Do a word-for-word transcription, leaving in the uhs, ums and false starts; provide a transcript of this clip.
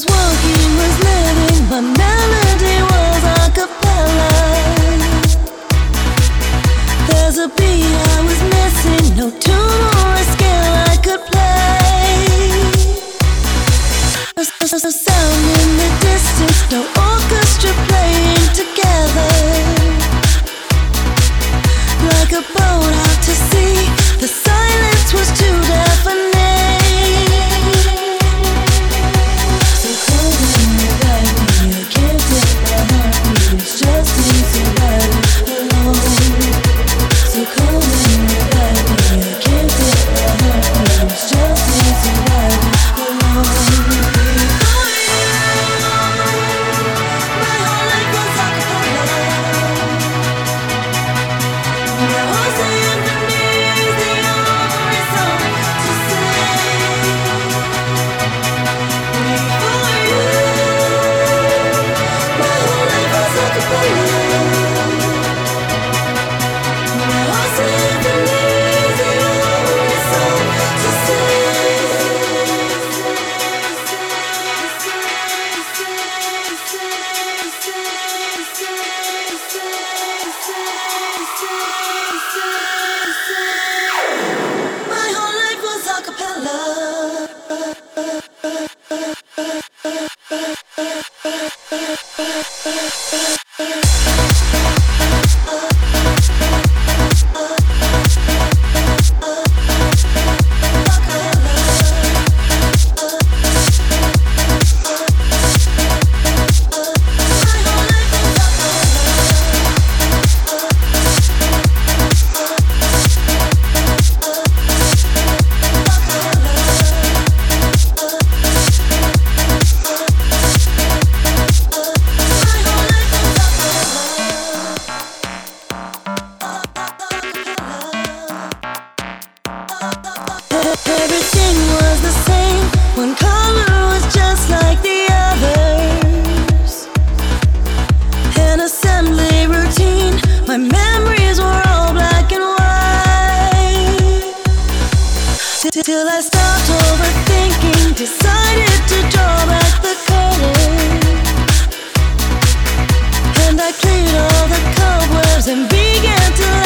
walking, was living, my melody was a cappella. There's a beat I was missing, no tune or a scale I could play. A, a, a sound in the distance, no orchestra playing together. Like a boat out to sea, the silence was too deafening. So cold in the back, I can't take my heartbeat, it's just me surviving alone. So cold in the back, I can't take my heartbeat, it's just me surviving alone. My whole life was a cappella. Everything was the same, one color was just like the others. An assembly routine, my memories were all black and white. Till I stopped overthinking, decided to draw back the curtain. And I cleared all the cobwebs and began to